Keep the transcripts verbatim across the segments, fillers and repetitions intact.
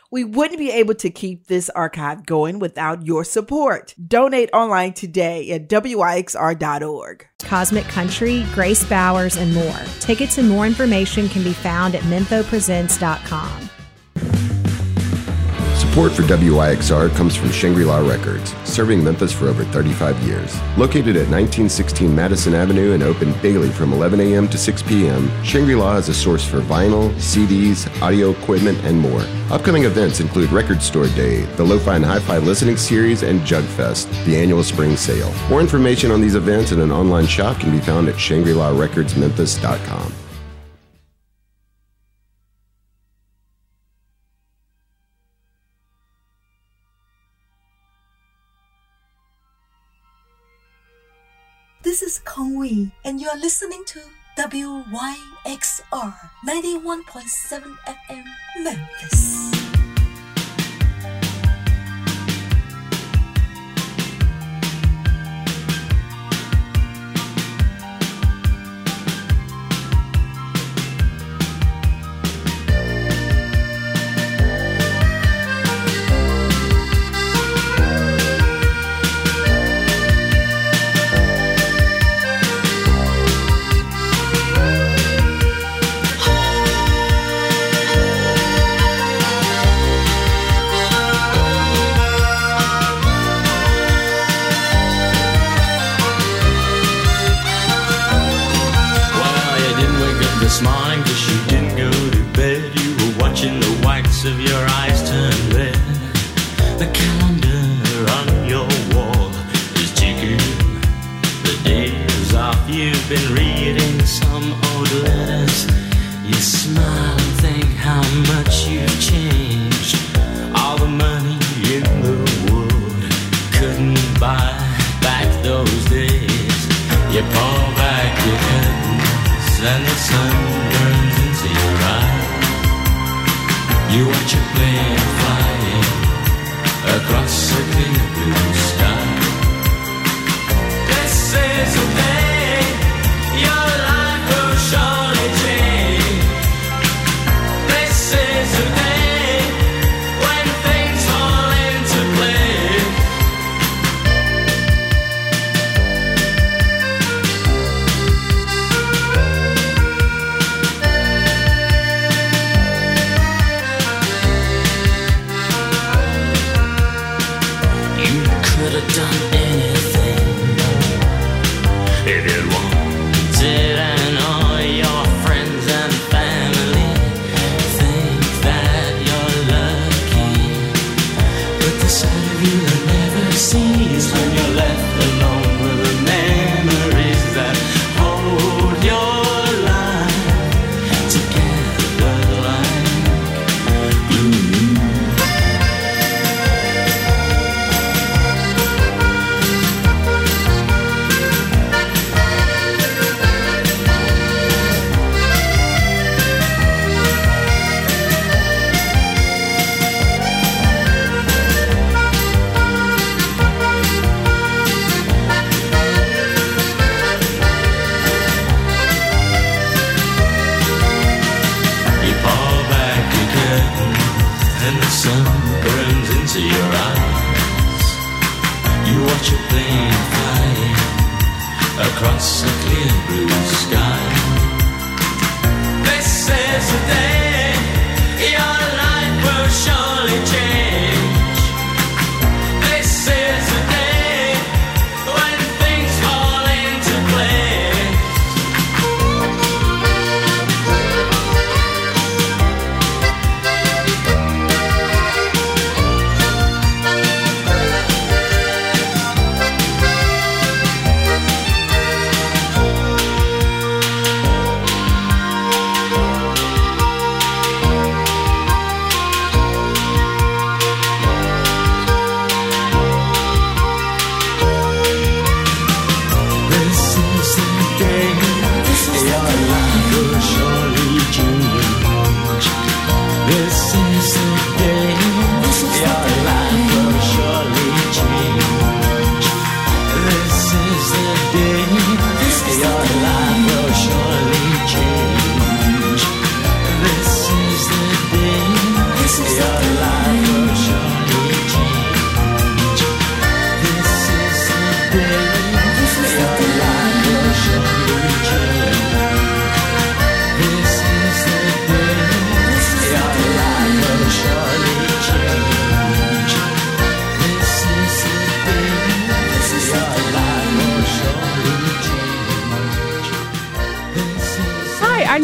We wouldn't be able to keep this archive going without your support. Donate online today at W I X R dot org. Cosmic Country, Grace Bowers, and more. Tickets and more information can be found at Mempho Presents dot com. Support for W I X R comes from Shangri-La Records, serving Memphis for over thirty-five years. Located at nineteen sixteen Madison Avenue and open daily from eleven a.m. to six p.m., Shangri-La is a source for vinyl, C Ds, audio equipment, and more. Upcoming events include Record Store Day, the Lo-Fi and Hi-Fi Listening Series, and Jug Fest, the annual spring sale. More information on these events and an online shop can be found at Shangri La Records Memphis dot com. This is Kong Wee, and you are listening to W Y X R ninety-one point seven F M Memphis. This morning, cause you didn't go to bed. You were watching the whites of your eyes turn red. The calendar on your wall is ticking. The day is off. You've been reading some old letters. You smile and think how much you've changed. All the money in the world couldn't buy back those days. You pull back your curtains and the sun burns into your eyes. You watch a plane flying across a clear blue sky. This is the day your life will surely change. This is the day when things fall into place. Could have done anything if you'd wanted, and all your friends and family think that you're lucky. But the side of you that never sees when you're left alone with the memories that hold your life together like glue. And the sun burns into your eyes. You watch a plane flying across a clear blue sky. This is the day your life will surely change. This is the day when things fall into place.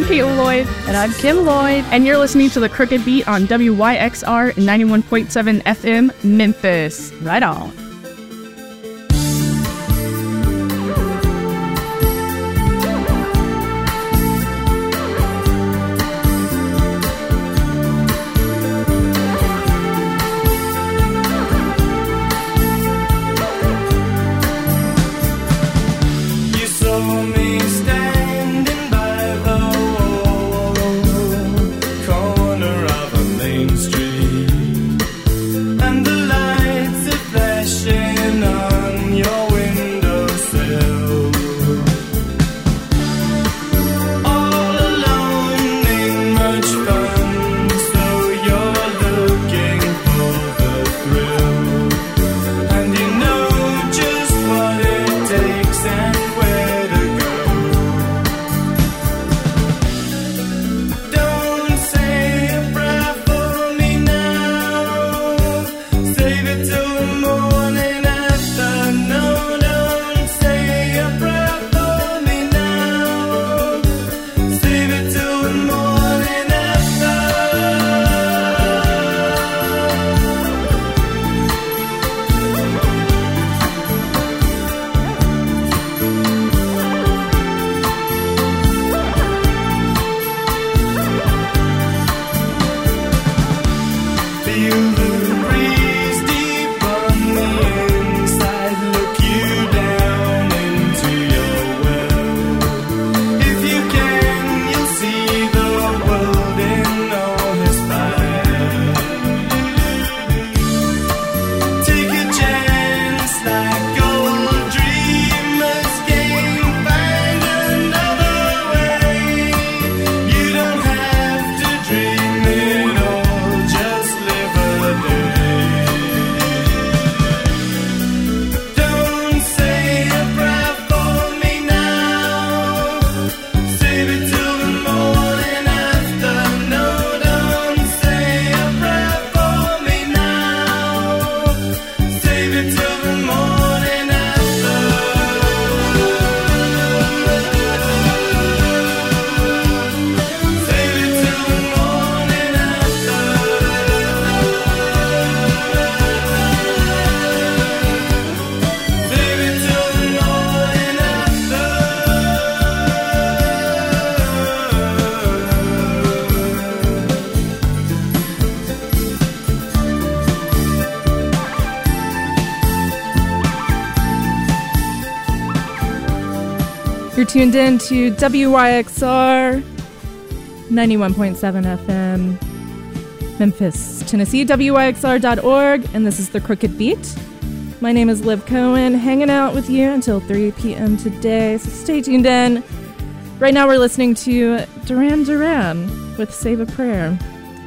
Caitlin Lloyd. And I'm Kim Lloyd. And you're listening to The Crooked Beat on W Y X R ninety-one point seven F M, Memphis. Right on. You're tuned in to W Y X R ninety-one point seven F M, Memphis, Tennessee, W Y X R dot org, and this is The Crooked Beat. My name is Liv Cohen, hanging out with you until three p.m. today, so stay tuned in. Right now we're listening to Duran Duran with Save a Prayer.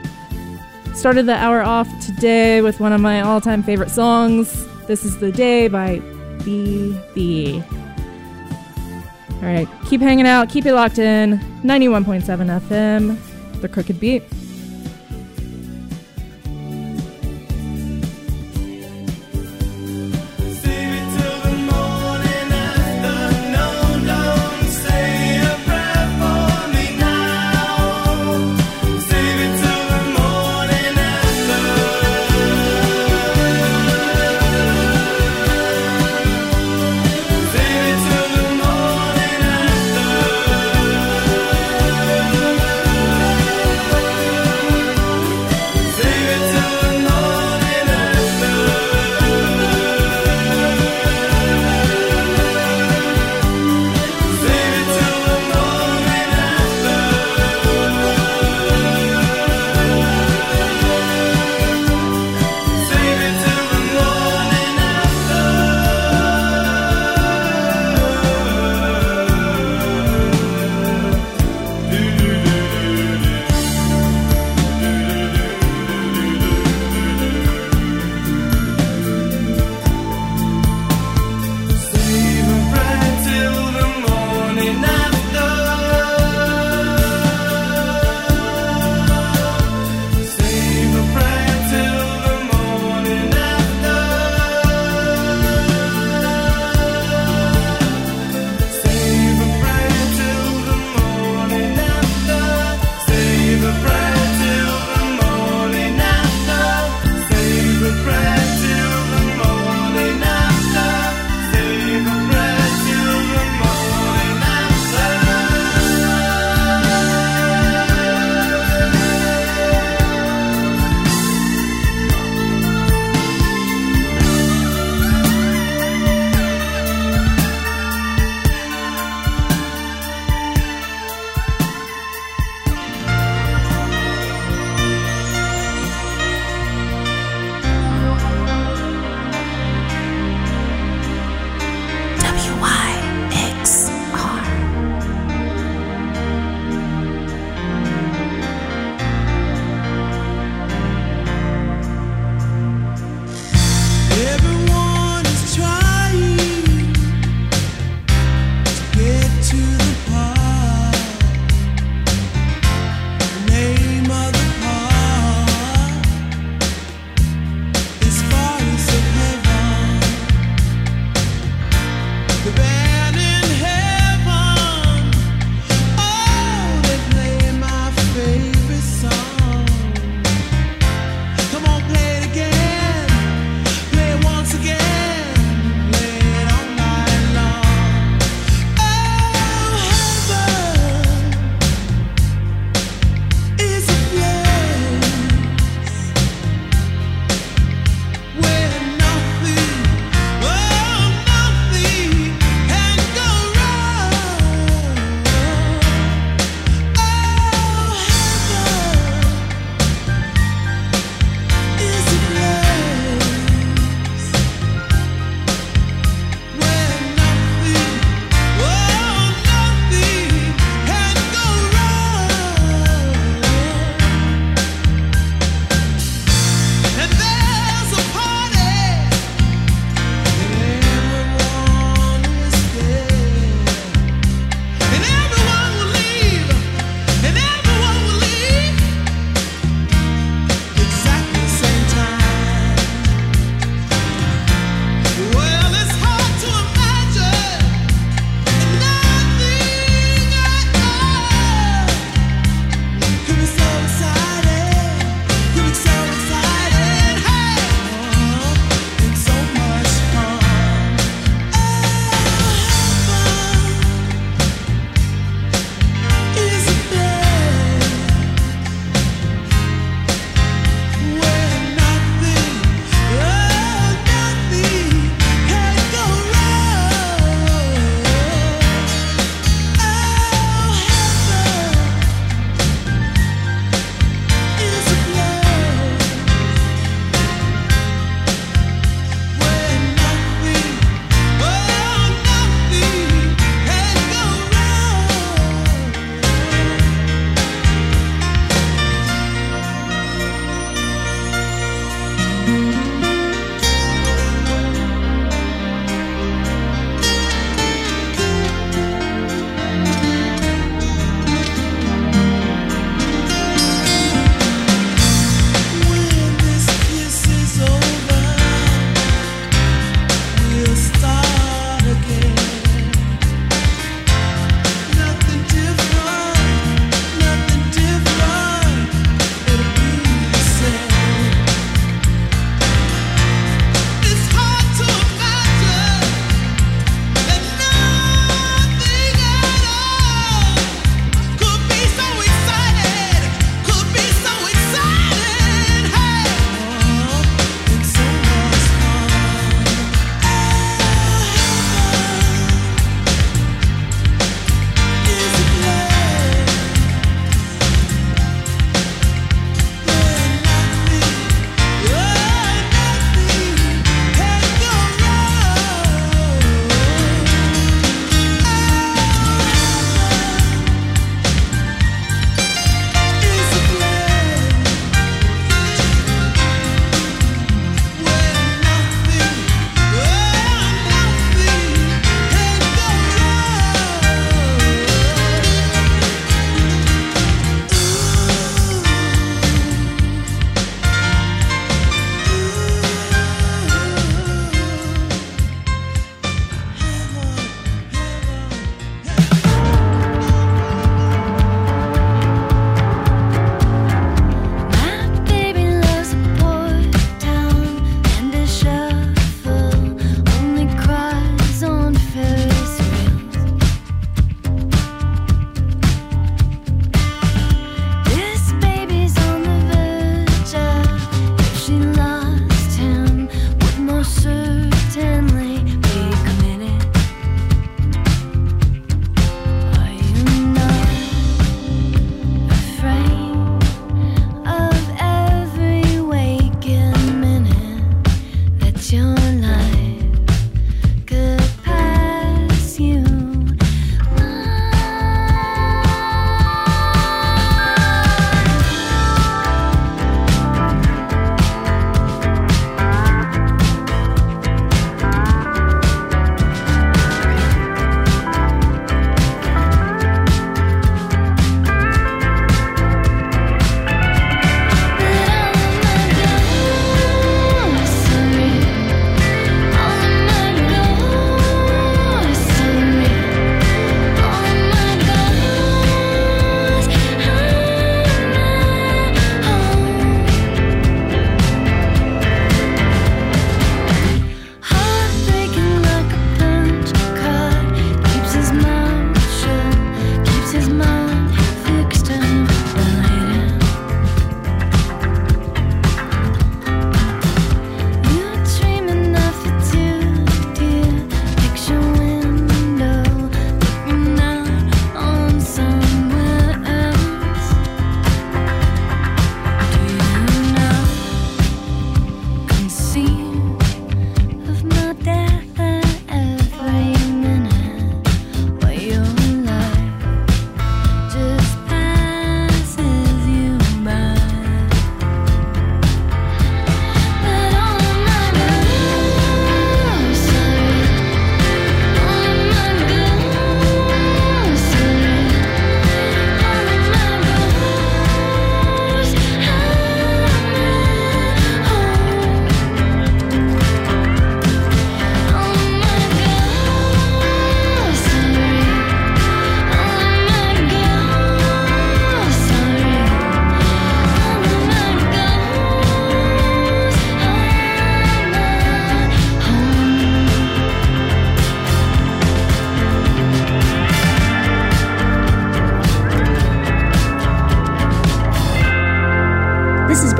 Started the hour off today with one of my all-time favorite songs, This Is the Day by B B. All right, keep hanging out, keep it locked in. ninety-one point seven F M, The Crooked Beat. After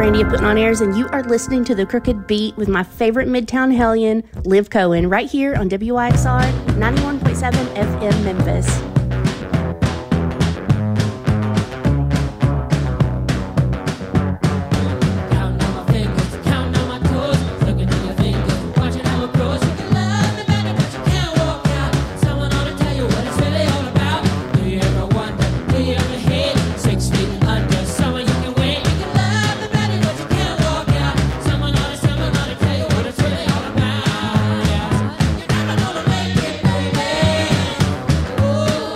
Randy of Putting On Airs, and you are listening to The Crooked Beat with my favorite Midtown Hellion, Liv Cohen, right here on W Y X R ninety-one point seven F M Memphis. Oh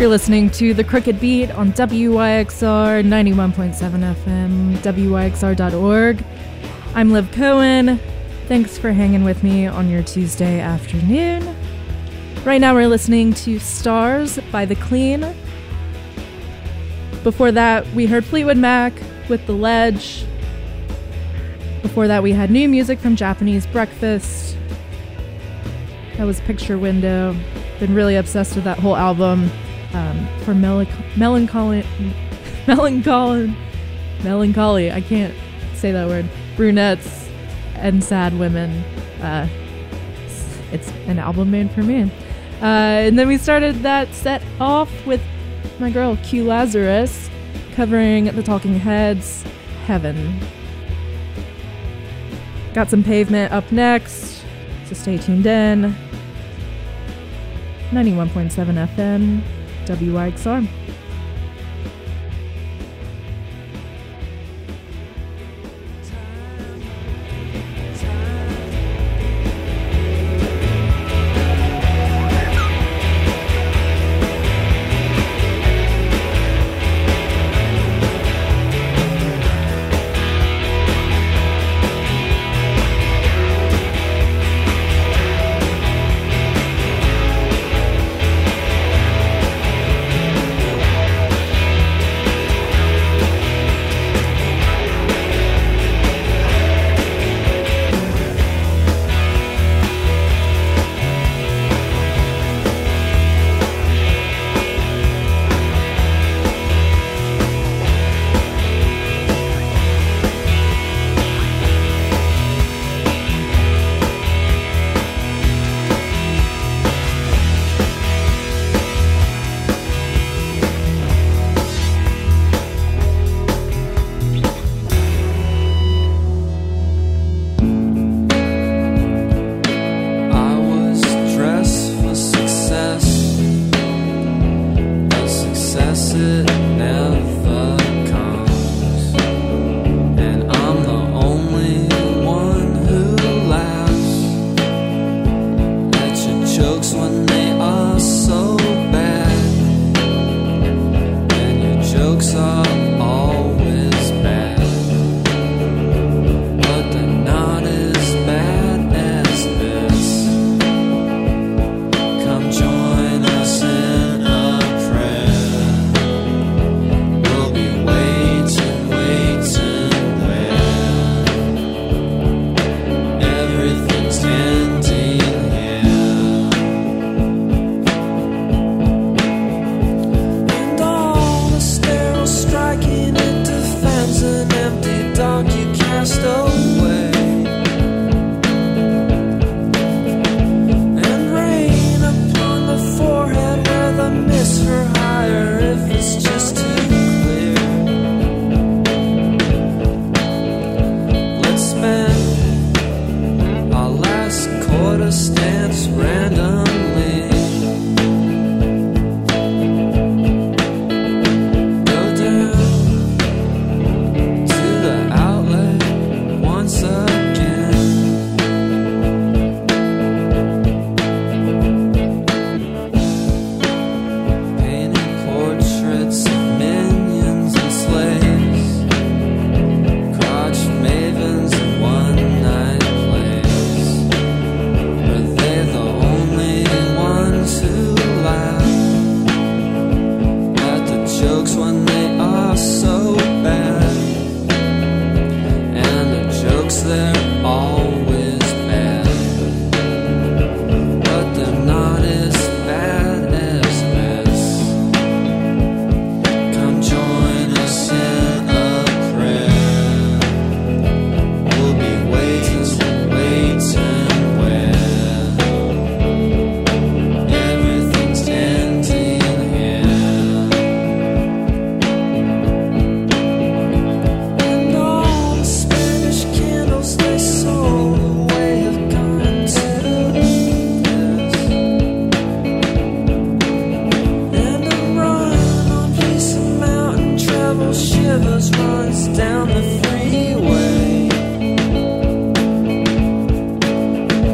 You're listening to The Crooked Beat on W Y X R ninety-one point seven F M, W Y X R dot org. I'm Liv Cohen. Thanks for hanging with me on your Tuesday afternoon. Right now we're listening to Stars by The Clean. Before that, we heard Fleetwood Mac with The Ledge. Before that, we had new music from Japanese Breakfast. That was Picture Window. Been really obsessed with that whole album. Um, for melanch- melancholy, melancholy, melancholy, I can't say that word, brunettes and sad women. Uh, it's an album made for me. Uh, and then we started that set off with my girl Q Lazarus covering the Talking Heads' Heaven. Got some Pavement up next, so stay tuned in. ninety-one point seven F M. W Y X R.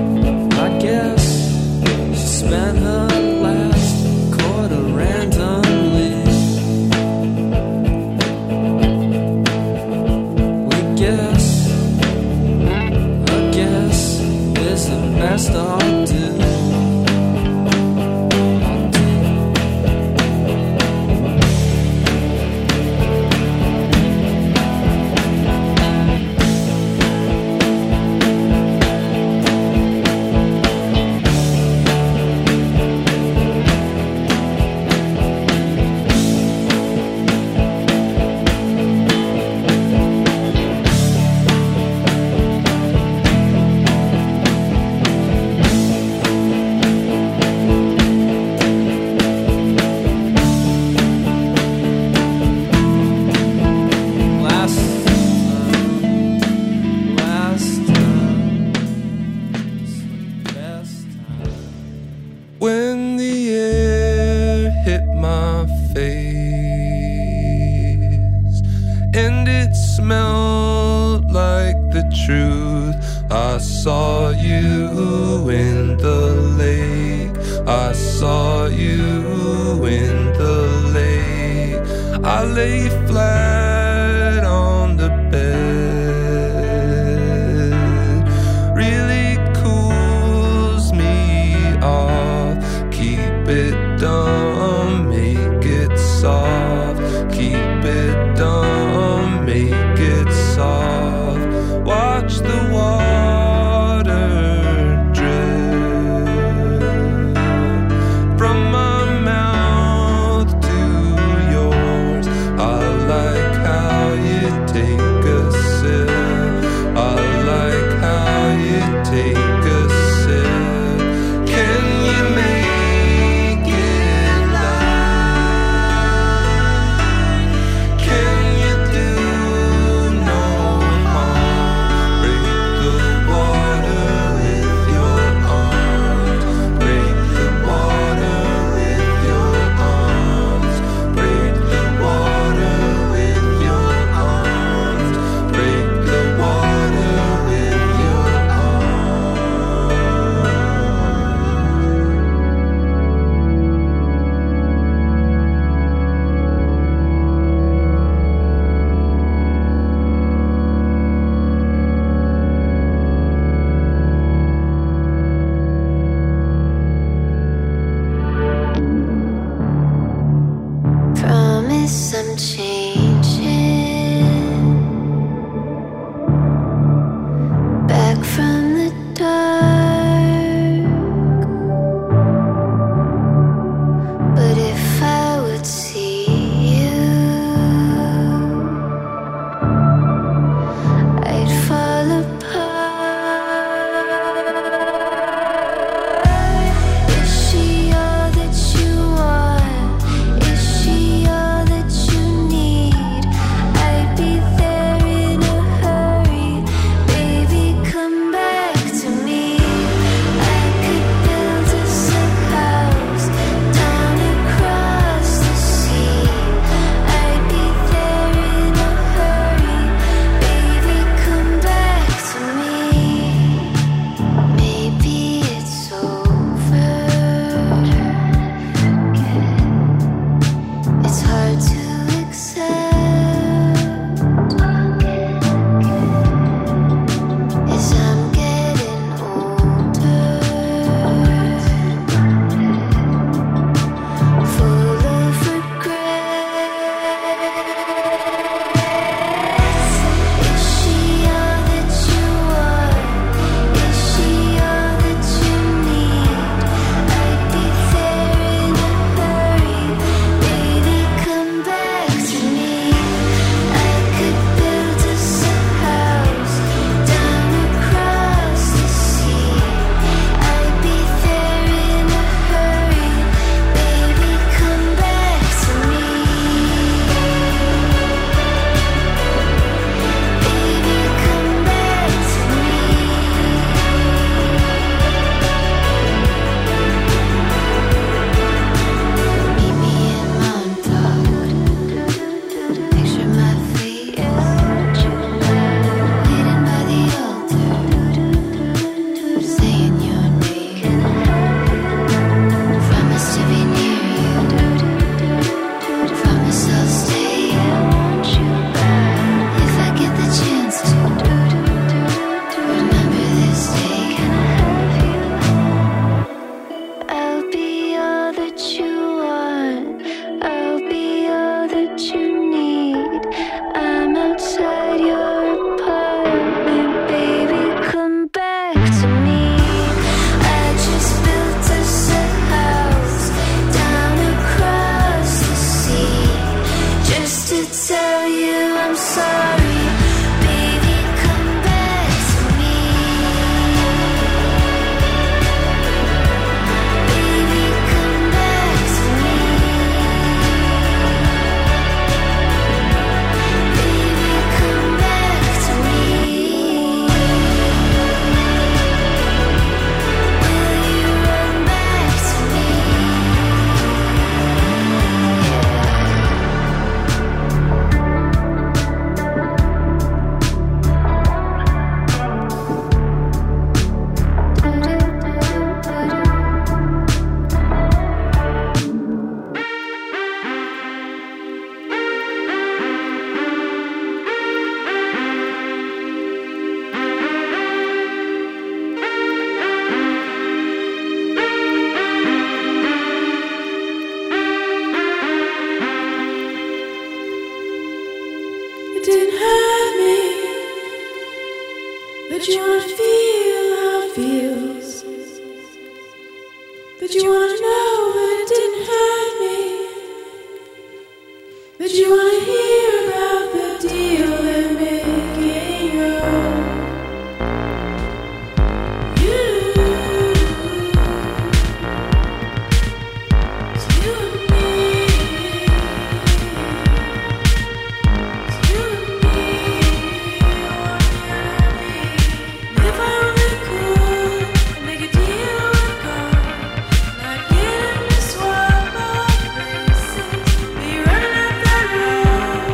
spent her last quarter random. it smelled like the truth. I saw you in the lake. I saw you in the lake. I lay flat on the bed. Really cools me off. Keep it dumb, make it soft. Keep it dumb, make it soft. Watch the water drip from my mouth to yours. I like how you take a sip. I like how you take a sip. Can you make it light? Can you do no harm? Break the water with your arms. Break the water with your arms. Break the water with your arms. Break the water with your Promise I'm changing back from the dark. But if I would see you, I'd fall apart. Is she all that you want? Is she all that you need? But you wanna feel how it feels. But you wanna know that it didn't hurt me. But you wanna hear about the deal they're making. You, it's you and me. It's you and me. If I only could make a deal with God, not getting to swap our places, be running up that road.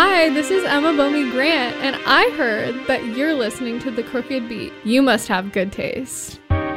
Hi, this is Emma Bomey Grant, and I heard that you're listening to The Crooked Beat. You must have good taste.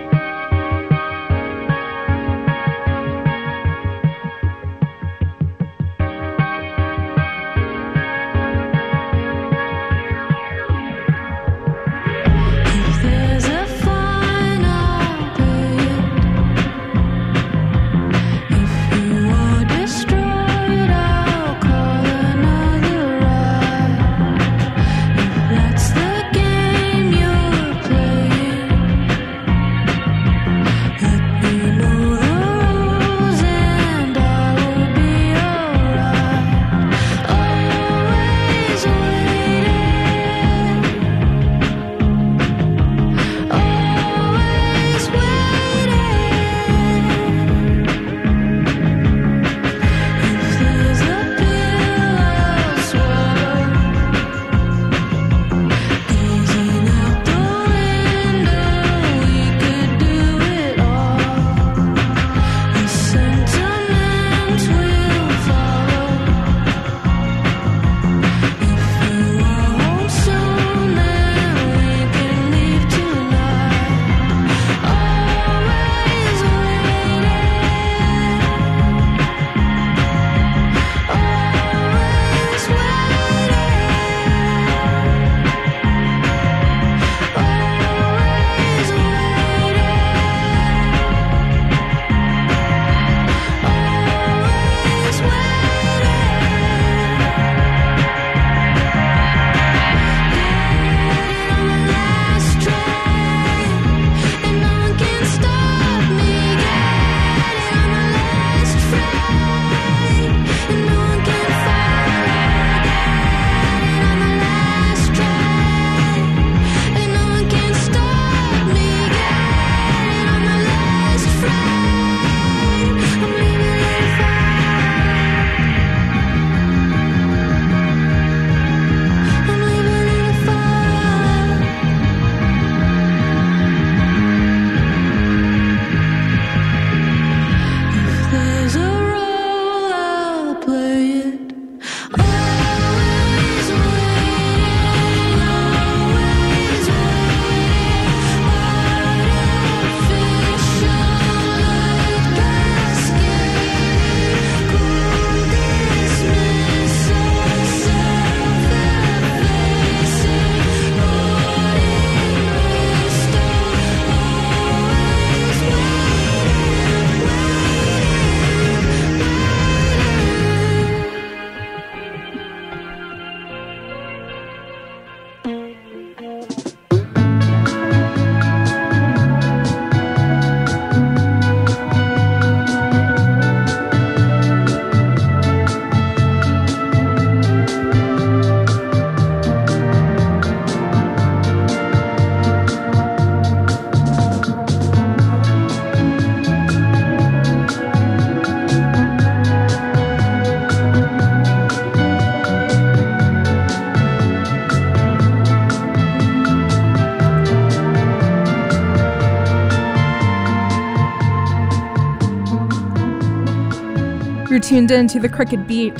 You're tuned in to The Crooked Beat.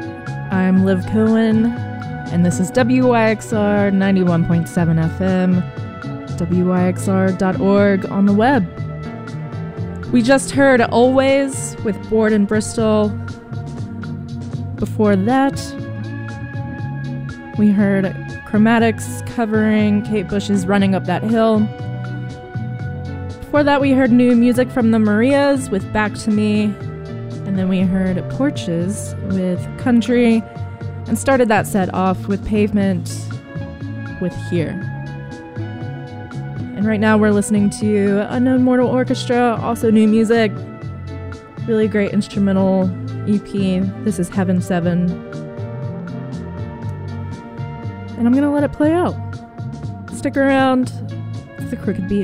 I'm Liv Cohen, and this is W Y X R ninety-one point seven F M, W Y X R dot org on the web. We just heard Always with Board in Bristol. Before that, we heard Chromatics covering Kate Bush's Running Up That Hill. Before that, we heard new music from the Marias with Back to Me. And then we heard Porches with Country, and started that set off with Pavement with Here. And right now we're listening to Unknown Mortal Orchestra, also new music, really great instrumental E P. This is Heaven seven. And I'm gonna let it play out. Stick around. It's The Crooked Beat.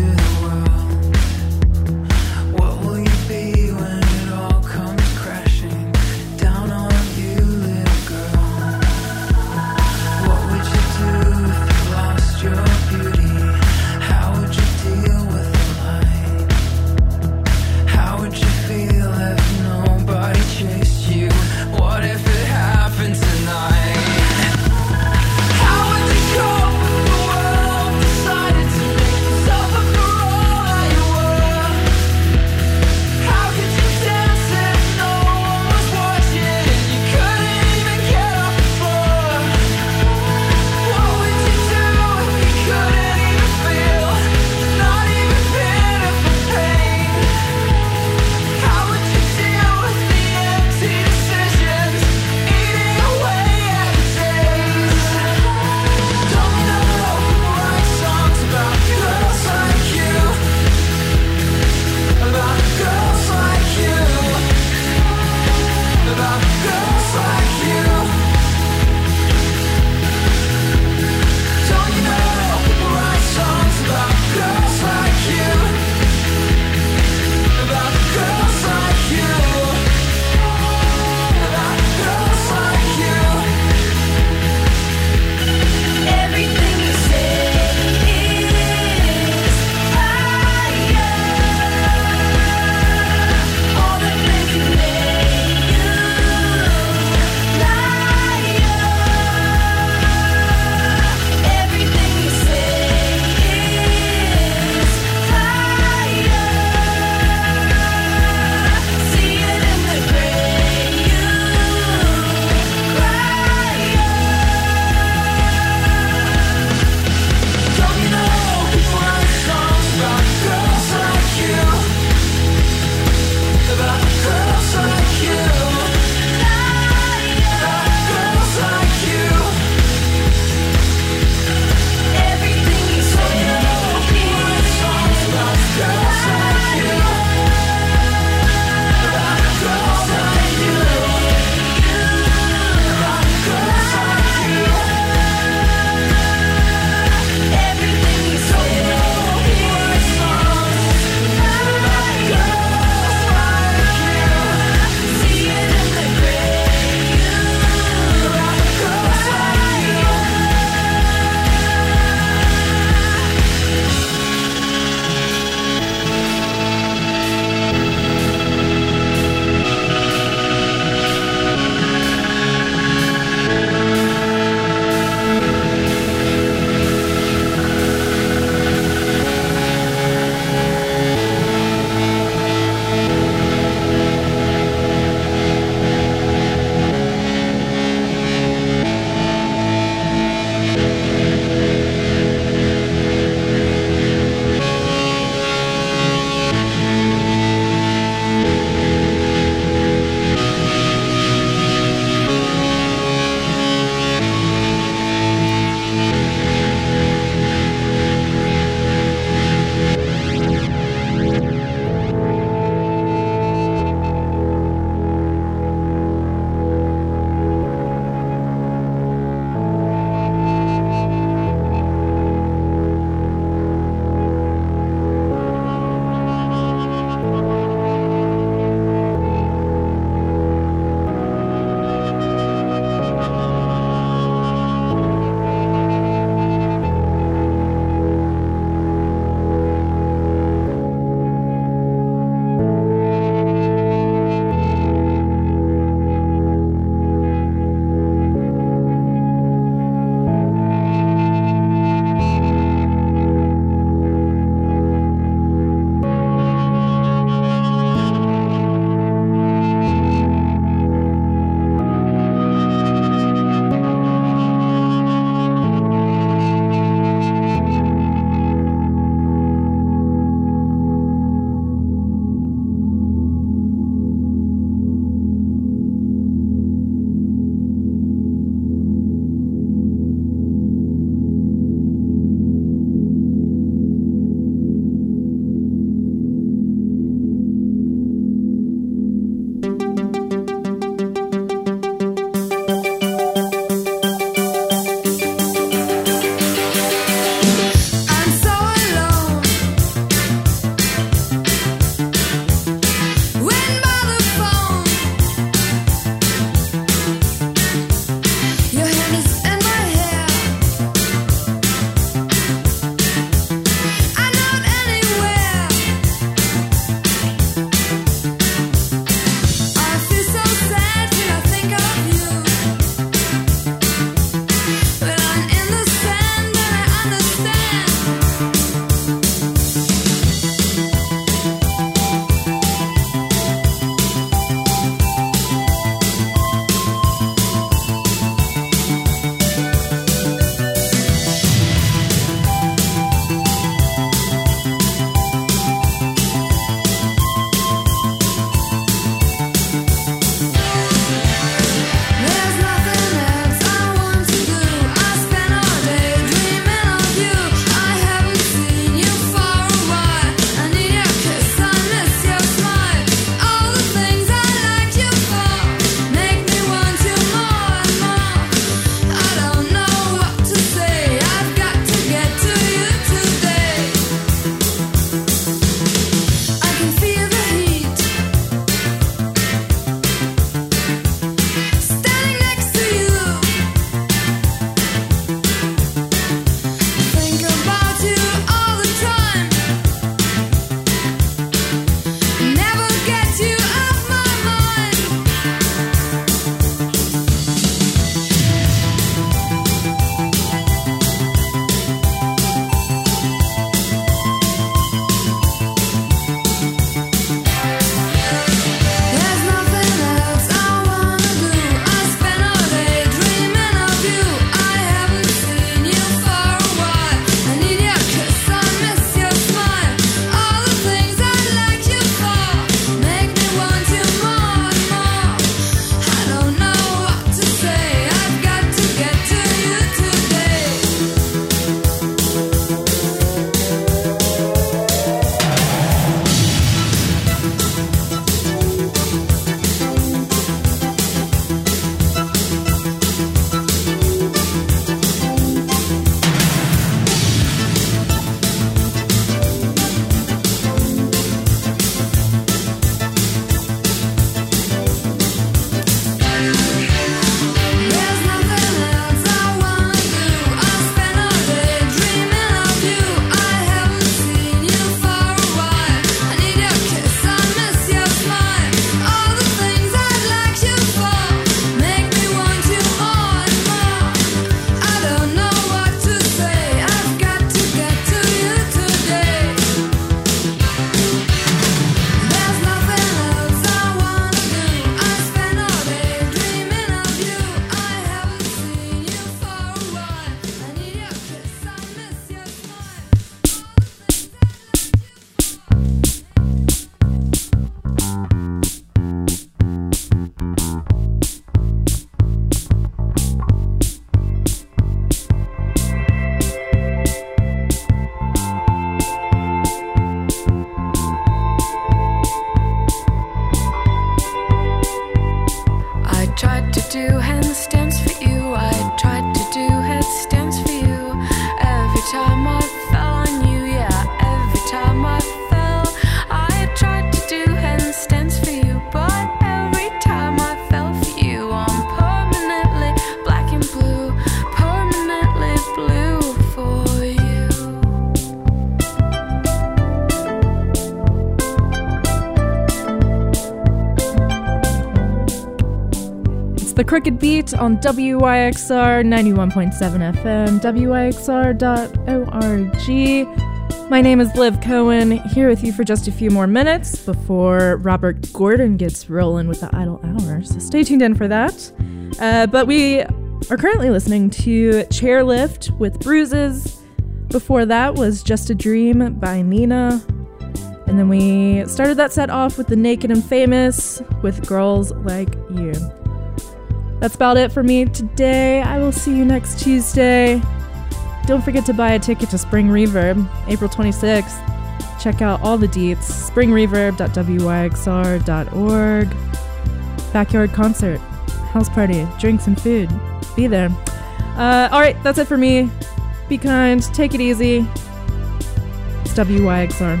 The Crooked Beat on W Y X R ninety-one point seven F M, W Y X R dot org. My name is Liv Cohen, here with you for just a few more minutes before Robert Gordon gets rolling with the Idle Hour, so stay tuned in for that. Uh, but we are currently listening to Chairlift with Bruises. Before that was Just a Dream by Nina. And then we started that set off with The Naked and Famous with Girls Like You. That's about it for me today. I will see you next Tuesday. Don't forget to buy a ticket to Spring Reverb, April twenty-sixth. Check out all the deets, spring reverb dot W Y X R dot org. Backyard concert, house party, drinks and food. Be there. Uh, all right, that's it for me. Be kind, take it easy. It's W Y X R.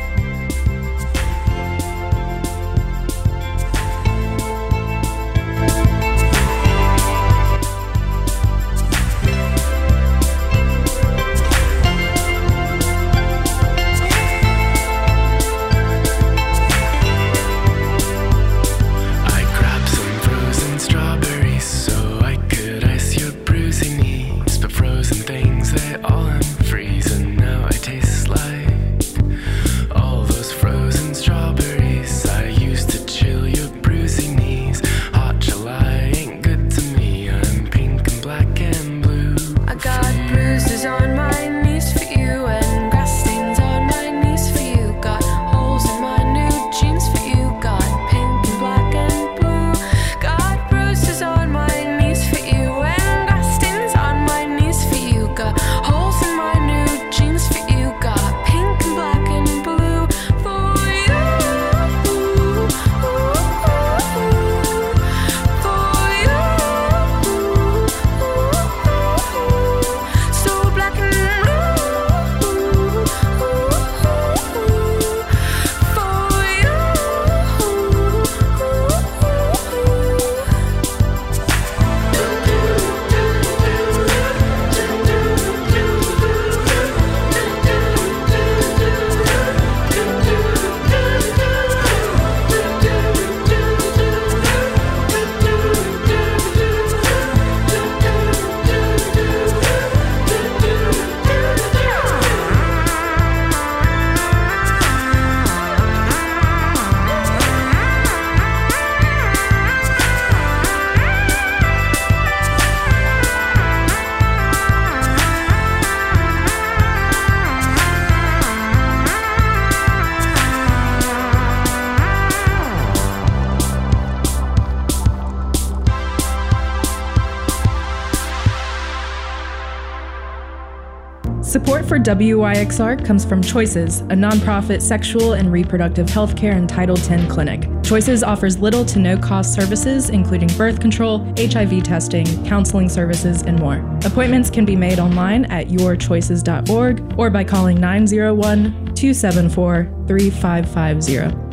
Support for W Y X R comes from Choices, a nonprofit sexual and reproductive healthcare and Title ten clinic. Choices offers little to no cost services, including birth control, H I V testing, counseling services, and more. Appointments can be made online at your choices dot org or by calling nine zero one, two seven four, three five five zero.